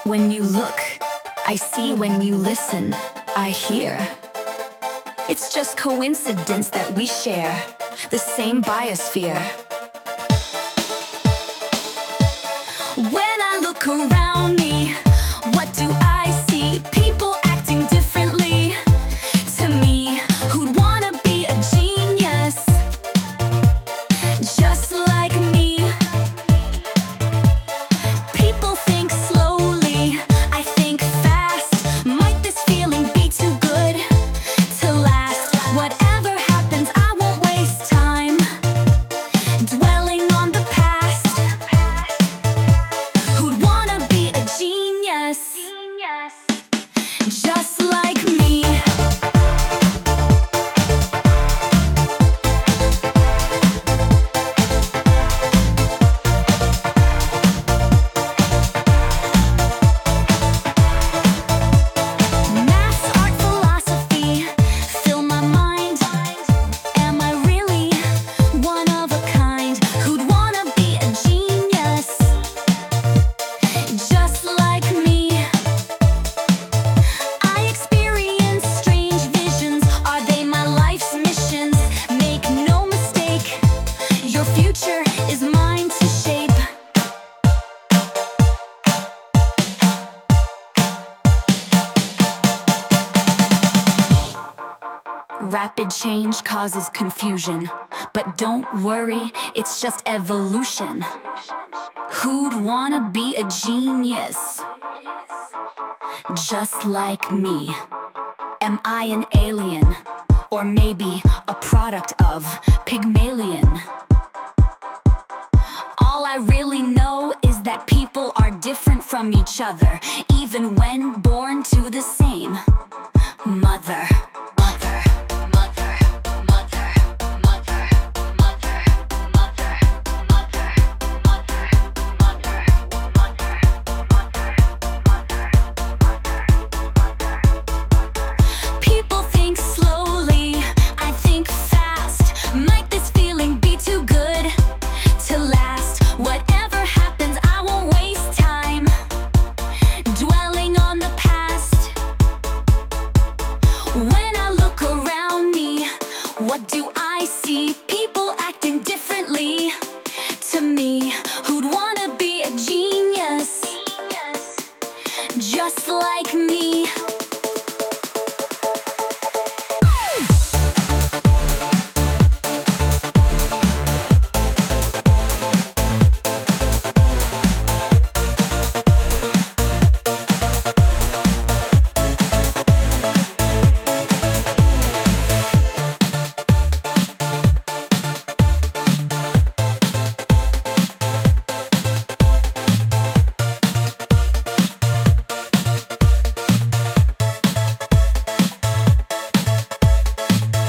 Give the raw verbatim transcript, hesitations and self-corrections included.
When you look, I see. When you listen, I hear. It's just coincidence that we share the same biosphere. When I look around me, what do I see? People acting differently. To me, who'd wanna be a genius just like me? People think slowly, I think fast. Might this feeling be too good to last? Whatever happens, I won't waste time dwelling on the past. Who'd wanna be a genius just like me? Maths, art, philosophy fill my mind. Am I really one of a kind? Who'd wanna be a genius just like me? I experience strange visions. Are they my life's missions? Make no mistake, your future is mine to shape. Rapid change causes confusion, but don't worry, it's just evolution. Who'd wanna be a genius just like me? Am I an alien, or maybe a product of Pygmalion? All I really know is that people are different from each other, even when born to the same mother. Mother, mother, mother, mother, mother, mother, mother, mother, mother, mother. People think slowly, I think fast. Might this feeling be too good to last? Whatever happens, I won't waste time dwelling on the past. When I look around me, what do I see? People acting differently. To me, who'd wanna be a genius just like me?